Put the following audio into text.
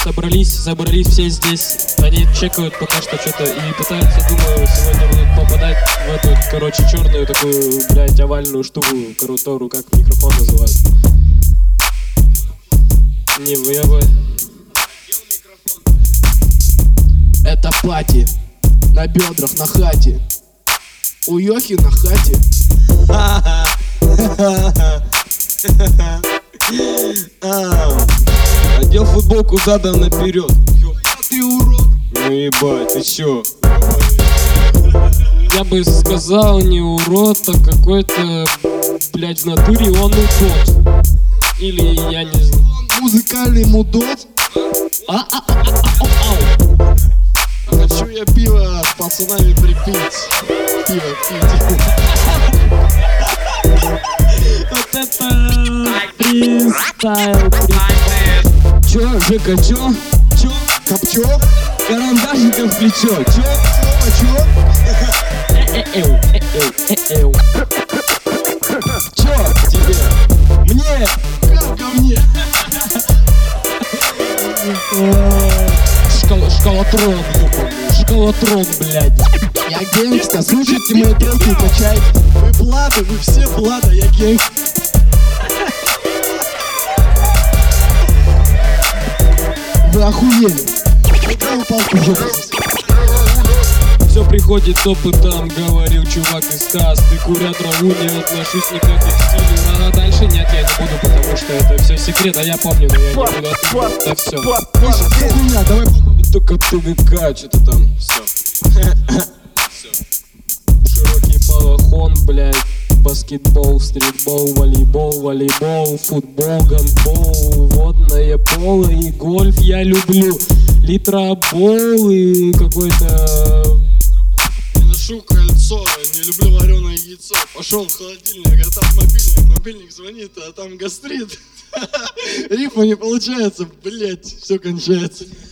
собрались все здесь. Они чекают пока что что-то и пытаются, думаю, сегодня будут попадать в эту, короче, черную такую, блядь, овальную штуку, которую как микрофон называют. Не вы. Это пати на бедрах на хате. У Йохи на хате. Одел футболку задом наперед. Ты урод. Ну ебать, ты чё? Я бы сказал, не урод, а какой-то, блядь, в натуре он урод. Или я не знаю. Музыкальный мудот. А хочу я пиво с пацанами припить. Пиво пить. Вот это фристайл. Чё, Жека, чё? Копчё? Карандашиком в плечо, чё? Чё? Чё тебе? Мне? Как ко мне? Шкалатрон, ёбаный. Шкалатрон, блядь. Я гангста, слушайте мои треки, качайте. Вы блада, вы все блада, я гангста. Вы охуели. Какая палку в жопу? Все приходит с опытом, говорил чувак из каст. И куря траву, не отношусь никак к стилю. А дальше нет, я не буду, потому что это все секрет. А я помню, но я не буду отвечать. Да все. Слушай, все хуйня, давай. Только ТВК, что-то там. Все. Широкий балахон, блядь. Баскетбол, стритбол, волейбол, футбол, гандбол, водное поло и гольф я люблю. Литробол и какой-то... Не ношу кольцо, не люблю вареное яйцо. Пошел в холодильник, а там мобильник звонит, а там гастрит. Рифма не получается, блять, все кончается.